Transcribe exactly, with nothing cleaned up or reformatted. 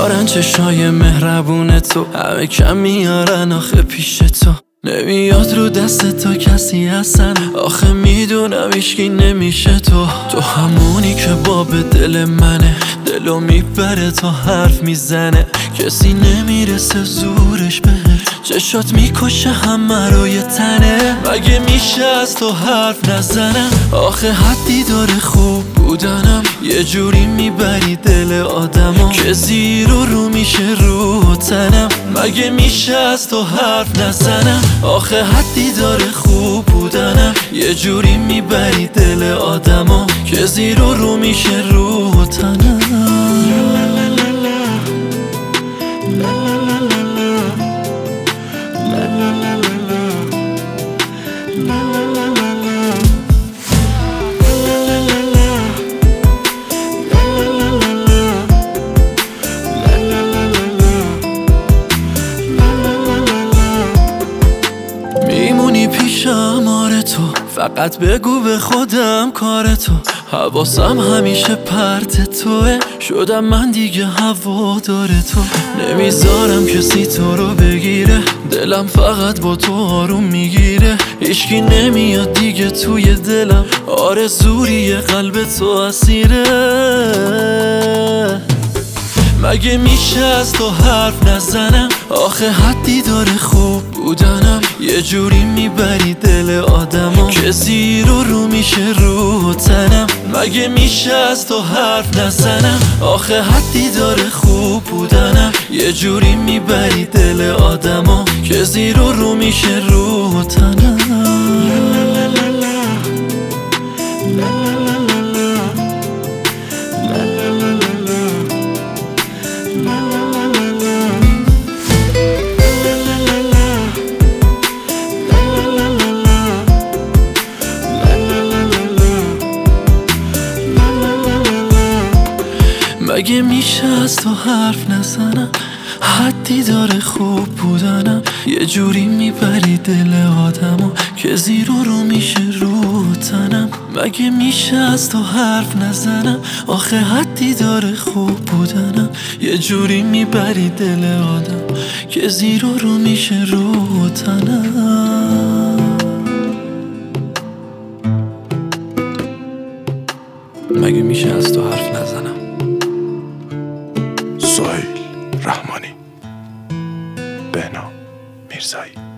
دارن چشای مهربون تو، همه کم میارن آخه پیش تو. نمیاد رو دست تو کسی هستن، آخه میدونم ایشکی نمیشه تو. تو همونی که باب دل منه، دلو میبره تا حرف میزنه، کسی نمیرسه زورش بهت، چشات میکشه همه رو یه تنه. مگه میشه از تو حرف نزنم، آخه حدی داره خوب بودنم، یه جوری میبری دل آدمو که زیر و رو میشه رو تنم. مگه میشه از تو حرف نزنم، آخه حدی داره خوب بودنم، یه جوری میبری دل آدمو که زیر و رو میشه رو تنم. میمونی پیشم آره تو، فقط بگو به خودم کار تو. حواسم همیشه پرت توه، شدم من دیگه هوادار تو. نمیذارم کسی تو رو بگیره، دلم فقط با تو آروم میگیره. هیچکی نمیاد دیگه توی دلم، آرزوی قلب تو اسیره. مگه میشه از تو حرف نزنم، آخه حدی داره خوب بودنم، یه جوری میبری دل آدمو که زیر و رو میشه رو تنم. مگه میشه از تو حرف نزنم، آخه حدی داره خوب بودنم، یه جوری میبری دل آدمو که زیر و رو میشه رو تنم. مگه میشه از تو حرف نزنم، حدی داره خوب بودنم، یه جوری میبری دل آدمو که زیر و رو میشه رو تنم. مگه میشه از تو حرف نزنم، آخه حدی داره خوب بودنم، یه جوری میبری دل آدم که زیر و رو میشه رو تنم. مگه میشه از تو حرف نزنم. سهیل رحمانی، بهنام میرزایی.